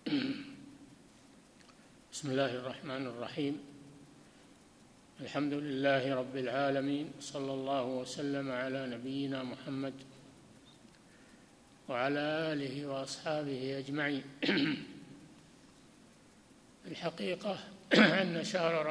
بسم الله الرحمن الرحيم. الحمد لله رب العالمين، صلى الله وسلم على نبينا محمد وعلى آله وأصحابه أجمعين. الحقيقة أن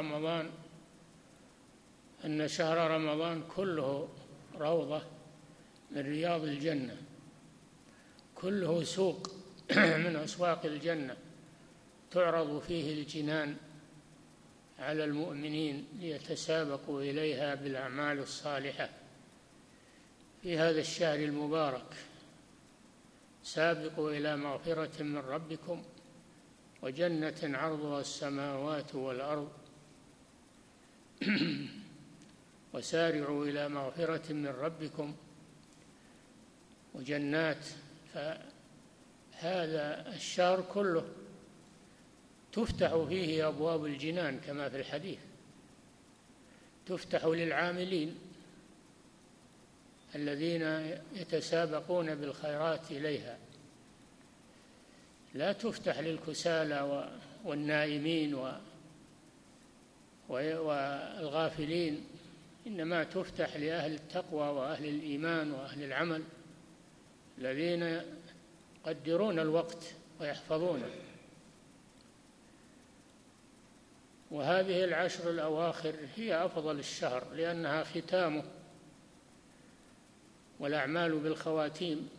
شهر رمضان كله روضة من رياض الجنة، كله سوق من أسواق الجنة تعرض فيه الجنان على المؤمنين ليتسابقوا إليها بالأعمال الصالحة. في هذا الشهر المبارك سابقوا إلى مغفرة من ربكم وجنة عرضها السماوات والأرض وسارعوا إلى مغفرة من ربكم وجنات. فهذا الشهر كله تفتح فيه أبواب الجنان كما في الحديث، تفتح للعاملين الذين يتسابقون بالخيرات إليها، لا تفتح للكسالى والنائمين والغافلين، إنما تفتح لأهل التقوى وأهل الإيمان وأهل العمل الذين يقدرون الوقت ويحفظونه. وهذه العشر الأواخر هي أفضل الشهر لأنها ختامه والأعمال بالخواتيم،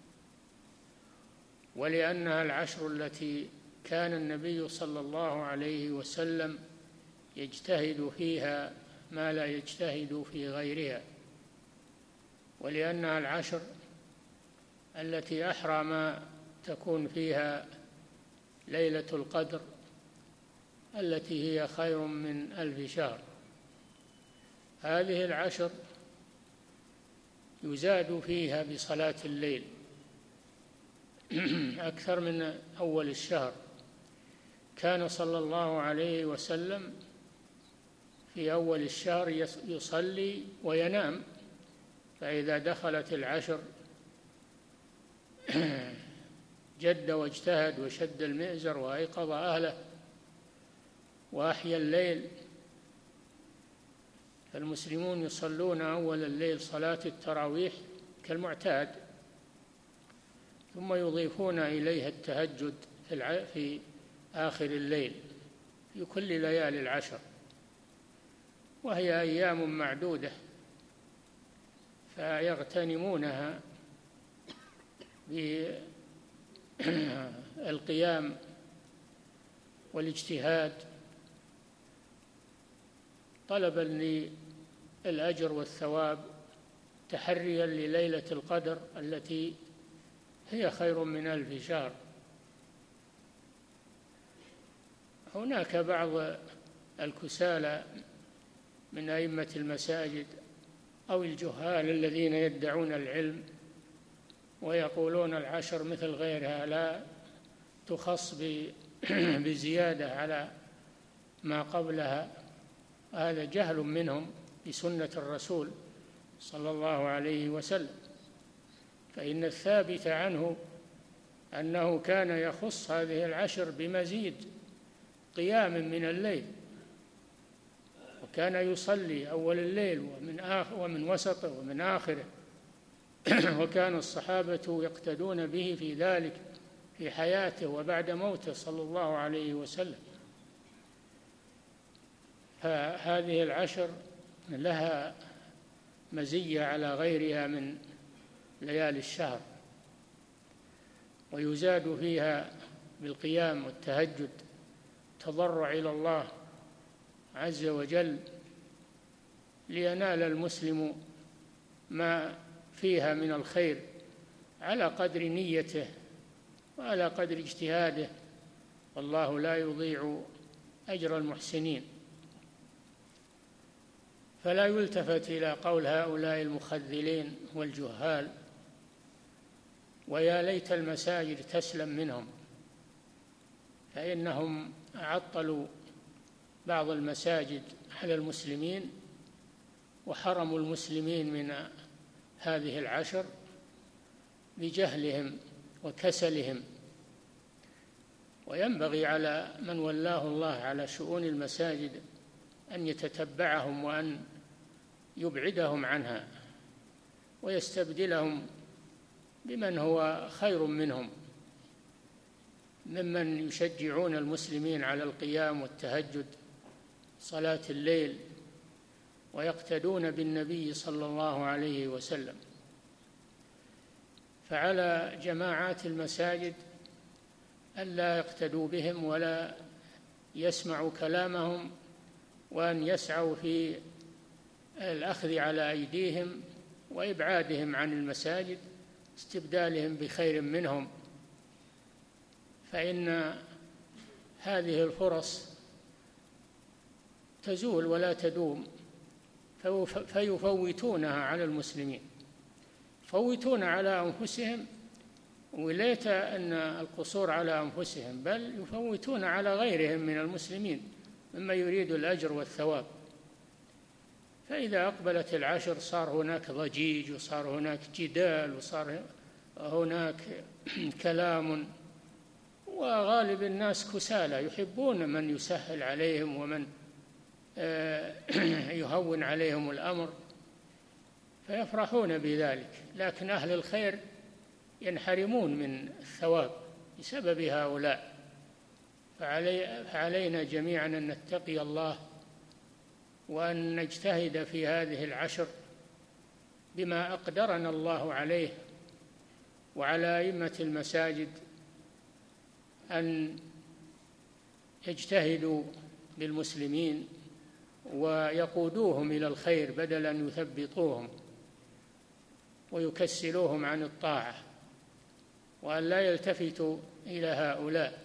ولأنها العشر التي كان النبي صلى الله عليه وسلم يجتهد فيها ما لا يجتهد في غيرها، ولأنها العشر التي أحرى ما تكون فيها ليلة القدر التي هي خير من 1000 شهر. هذه العشر يزاد فيها بصلاة الليل أكثر من أول الشهر. كان صلى الله عليه وسلم في أول الشهر يصلي وينام، فإذا دخلت العشر جد واجتهد وشد المئزر وأيقظ أهله وأحيا الليل. فالمسلمون يصلون أول الليل صلاة التراويح كالمعتاد، ثم يضيفون إليها التهجد في آخر الليل في كل ليالي العشر، وهي أيام معدودة فيغتنمونها بالقيام والاجتهاد طلبا للأجر والثواب، تحريا لليلة القدر التي هي خير من 1000 شهر. هناك بعض الكسالى من أئمة المساجد أو الجهال الذين يدعون العلم ويقولون العشر مثل غيرها لا تخص بزيادة على ما قبلها. هذا جهل منهم بسنة الرسول صلى الله عليه وسلم، فإن الثابت عنه أنه كان يخص هذه العشر بمزيد قيام من الليل، وكان يصلي أول الليل ومن وسطه ومن آخره وكان الصحابة يقتدون به في ذلك في حياته وبعد موته صلى الله عليه وسلم. فهذه العشر لها مزية على غيرها من ليالي الشهر، ويزاد فيها بالقيام والتهجد، تضرع إلى الله عز وجل لينال المسلم ما فيها من الخير على قدر نيته وعلى قدر اجتهاده، والله لا يضيع أجر المحسنين. فلا يلتفت إلى قول هؤلاء المخذلين والجهال، ويا ليت المساجد تسلم منهم، فإنهم عطلوا بعض المساجد على المسلمين وحرموا المسلمين من هذه العشر بجهلهم وكسلهم وينبغي على من ولاه الله على شؤون المساجد أن يتتبعهم وأن يبعدهم عنها ويستبدلهم بمن هو خير منهم، ممن يشجعون المسلمين على القيام والتهجد صلاة الليل ويقتدون بالنبي صلى الله عليه وسلم. فعلى جماعات المساجد ألا يقتدوا بهم ولا يسمعوا كلامهم، وأن يسعوا في الأخذ على أيديهم وإبعادهم عن المساجد، استبدالهم بخير منهم، فإن هذه الفرص تزول ولا تدوم، فيفوتونها على المسلمين، يفوتون على أنفسهم، وليت أن القصور على أنفسهم، بل يفوتون على غيرهم من المسلمين مما يريد الأجر والثواب. فإذا أقبلت العشر صار هناك ضجيج، وصار هناك جدال، وصار هناك كلام، وغالب الناس كسالى يحبون من يسهل عليهم ومن يهون عليهم الأمر، فيفرحون بذلك. لكن أهل الخير ينحرمون من الثواب بسبب هؤلاء. فعلينا جميعا أن نتقي الله وأن نجتهد في هذه العشر بما أقدرنا الله عليه، وعلى أئمة المساجد أن يجتهدوا بالمسلمين ويقودوهم إلى الخير بدل أن يثبطوهم ويكسلوهم عن الطاعة، وأن لا يلتفتوا إلى هؤلاء.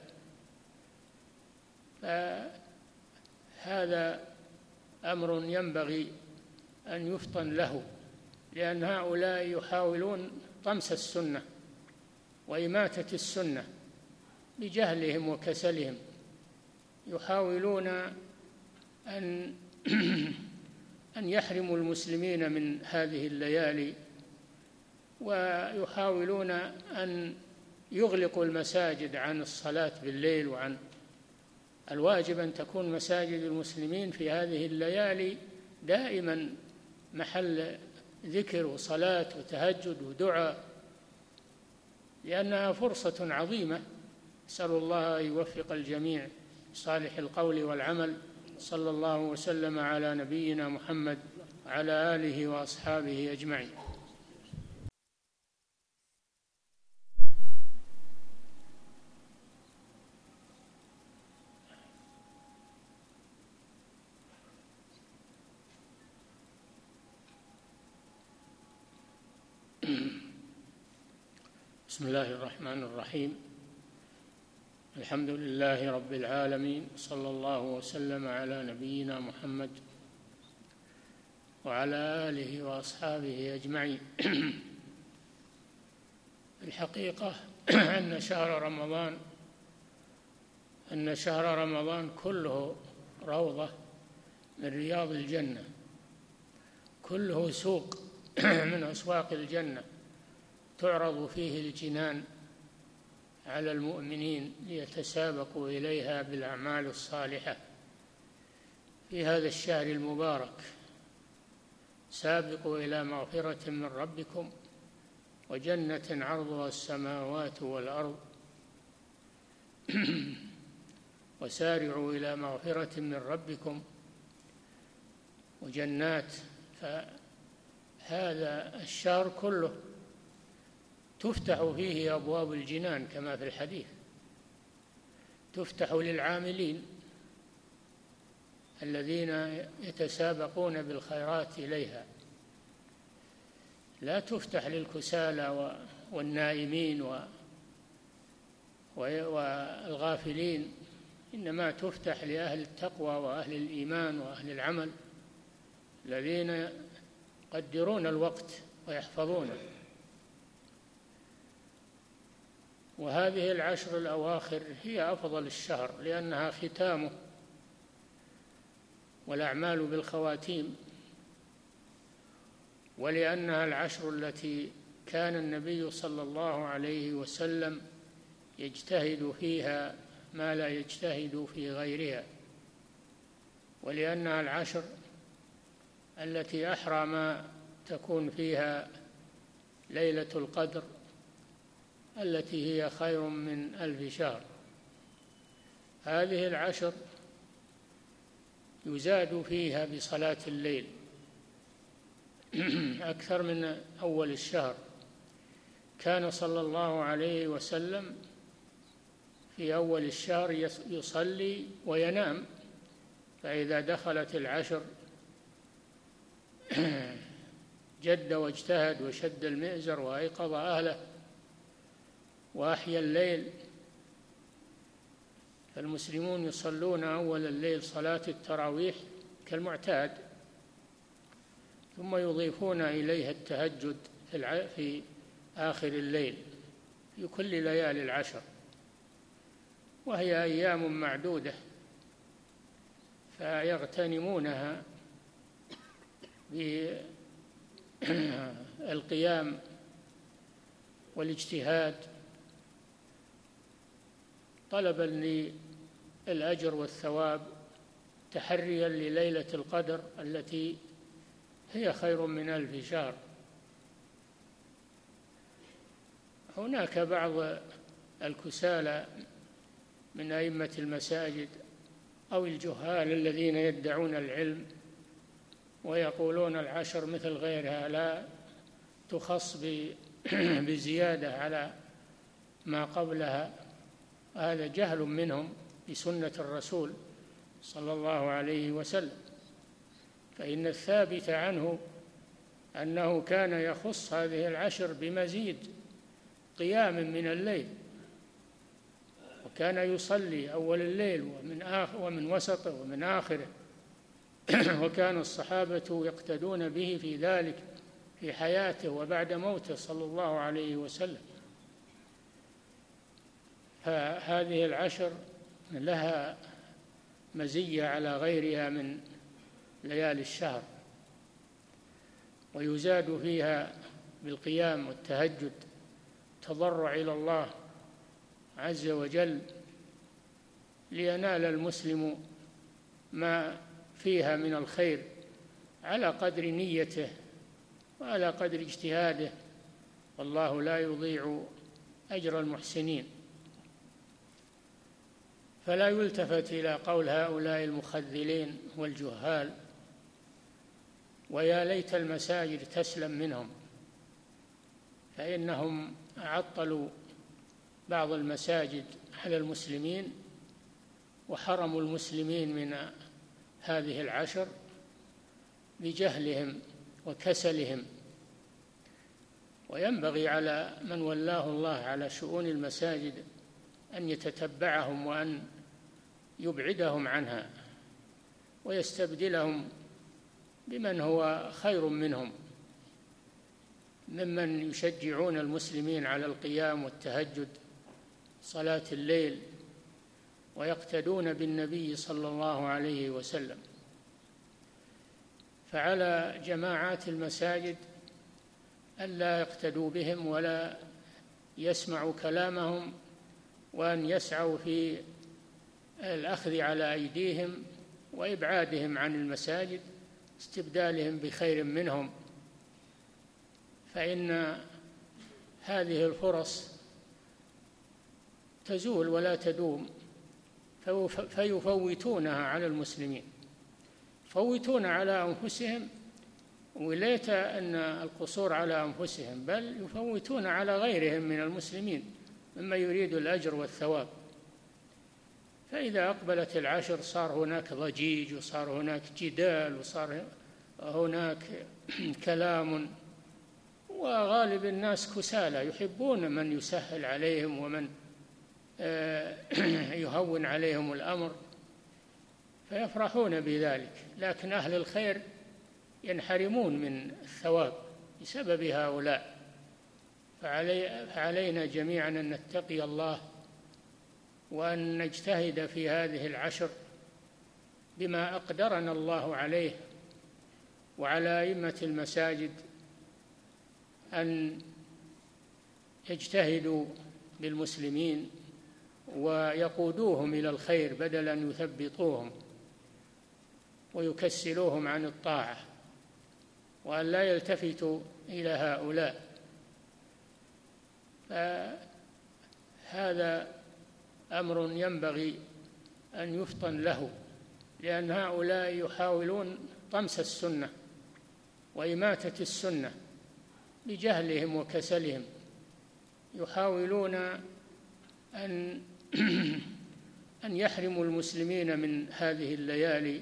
فهذا أمر ينبغي أن يفطن له، لأن هؤلاء يحاولون طمس السنة وإماتة السنة بجهلهم وكسلهم، يحاولون أن يحرموا المسلمين من هذه الليالي، ويحاولون أن يغلقوا المساجد عن الصلاة بالليل. وعن الواجب أن تكون مساجد المسلمين في هذه الليالي دائما محل ذكر وصلاة وتهجد ودعاء، لأنها فرصة عظيمة. أسأل الله أن يوفق الجميع صالح القول والعمل. صلى الله وسلم على نبينا محمد وعلى آله وأصحابه أجمعين. بسم الله الرحمن الرحيم. الحمد لله رب العالمين، صلى الله وسلم على نبينا محمد وعلى آله وأصحابه أجمعين. الحقيقة أن شهر رمضان كله روضة من رياض الجنة، كله سوق من أسواق الجنة تعرض فيه الجنان على المؤمنين ليتسابقوا إليها بالأعمال الصالحة في هذا الشهر المبارك. سابقوا إلى مغفرة من ربكم وجنة عرضها السماوات والأرض وسارعوا إلى مغفرة من ربكم وجنات. فهذا الشهر كله تفتح فيه أبواب الجنان كما في الحديث، تفتح للعاملين الذين يتسابقون بالخيرات إليها، لا تفتح للكسالى والنائمين والغافلين، إنما تفتح لأهل التقوى وأهل الإيمان وأهل العمل الذين يقدرون الوقت ويحفظونه. وهذه العشر الأواخر هي أفضل الشهر لأنها ختامه والأعمال بالخواتيم، ولأنها العشر التي كان النبي صلى الله عليه وسلم يجتهد فيها ما لا يجتهد في غيرها، ولأنها العشر التي أحرى ما تكون فيها ليلة القدر التي هي خير من 1000 شهر. هذه العشر يزاد فيها بصلاة الليل أكثر من أول الشهر. كان صلى الله عليه وسلم في أول الشهر يصلي وينام، فإذا دخلت العشر جد واجتهد وشد المئزر وأيقظ أهله وأحيا الليل. فالمسلمون يصلون أول الليل صلاة التراويح كالمعتاد، ثم يضيفون إليها التهجد في آخر الليل في كل ليالي العشر، وهي أيام معدودة، فيغتنمونها بالقيام والاجتهاد طلبا للأجر والثواب، تحريا لليلة القدر التي هي خير من 1000 شهر. هناك بعض الكسالى من أئمة المساجد أو الجهال الذين يدعون العلم ويقولون العشر مثل غيرها لا تخص بزيادة على ما قبلها. هذا جهل منهم بسنة الرسول صلى الله عليه وسلم، فإن الثابت عنه أنه كان يخص هذه العشر بمزيد قيام من الليل، وكان يصلي أول الليل ومن وسطه ومن آخره، وكان الصحابة يقتدون به في ذلك في حياته وبعد موته صلى الله عليه وسلم. فهذه العشر لها مزية على غيرها من ليالي الشهر، ويزاد فيها بالقيام والتهجد، تضرع إلى الله عز وجل لينال المسلم ما فيها من الخير على قدر نيته وعلى قدر اجتهاده، والله لا يضيع أجر المحسنين. فلا يلتفت إلى قول هؤلاء المخذلين والجهال، ويا ليت المساجد تسلم منهم، فإنهم عطلوا بعض المساجد على المسلمين وحرموا المسلمين من هذه العشر بجهلهم وكسلهم. وينبغي على من ولاه الله على شؤون المساجد أن يتتبعهم وأن يبعدهم عنها ويستبدلهم بمن هو خير منهم، ممن يشجعون المسلمين على القيام والتهجد صلاة الليل ويقتدون بالنبي صلى الله عليه وسلم. فعلى جماعات المساجد ألا يقتدوا بهم ولا يسمعوا كلامهم، وأن يسعوا في الأخذ على أيديهم وإبعادهم عن المساجد، استبدالهم بخير منهم، فإن هذه الفرص تزول ولا تدوم، فيفوتونها على المسلمين، يفوتون على أنفسهم، وليت أن القصور على أنفسهم، بل يفوتون على غيرهم من المسلمين مما يريد الأجر والثواب. فإذا أقبلت العشر صار هناك ضجيج، وصار هناك جدال، وصار هناك كلام، وغالب الناس كسالى يحبون من يسهل عليهم ومن يهون عليهم الأمر، فيفرحون بذلك. لكن أهل الخير ينحرمون من الثواب بسبب هؤلاء. فعلينا جميعا أن نتقي الله وأن نجتهد في هذه العشر بما أقدرنا الله عليه، وعلى أئمة المساجد أن يجتهدوا بالمسلمين ويقودوهم إلى الخير بدل أن يثبطوهم ويكسلوهم عن الطاعة، وأن لا يلتفتوا إلى هؤلاء. فهذا أمر ينبغي أن يفطن له، لأن هؤلاء يحاولون طمس السنة وإماتة السنة بجهلهم وكسلهم، يحاولون أن يحرموا المسلمين من هذه الليالي،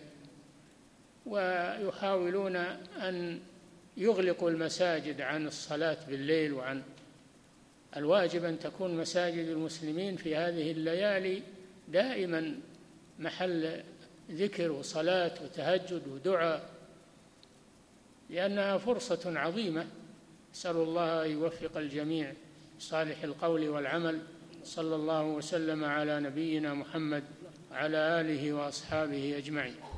ويحاولون أن يغلقوا المساجد عن الصلاة بالليل. وعن الواجب أن تكون مساجد المسلمين في هذه الليالي دائما محل ذكر وصلاة وتهجد ودعاء، لأنها فرصة عظيمة. أسأل الله أن يوفق الجميع صالح القول والعمل. صلى الله وسلم على نبينا محمد وعلى آله وأصحابه أجمعين.